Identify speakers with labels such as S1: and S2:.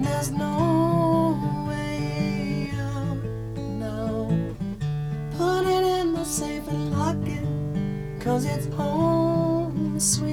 S1: there's no way out now. Put it in the safe and lock it, 'cause it's home sweet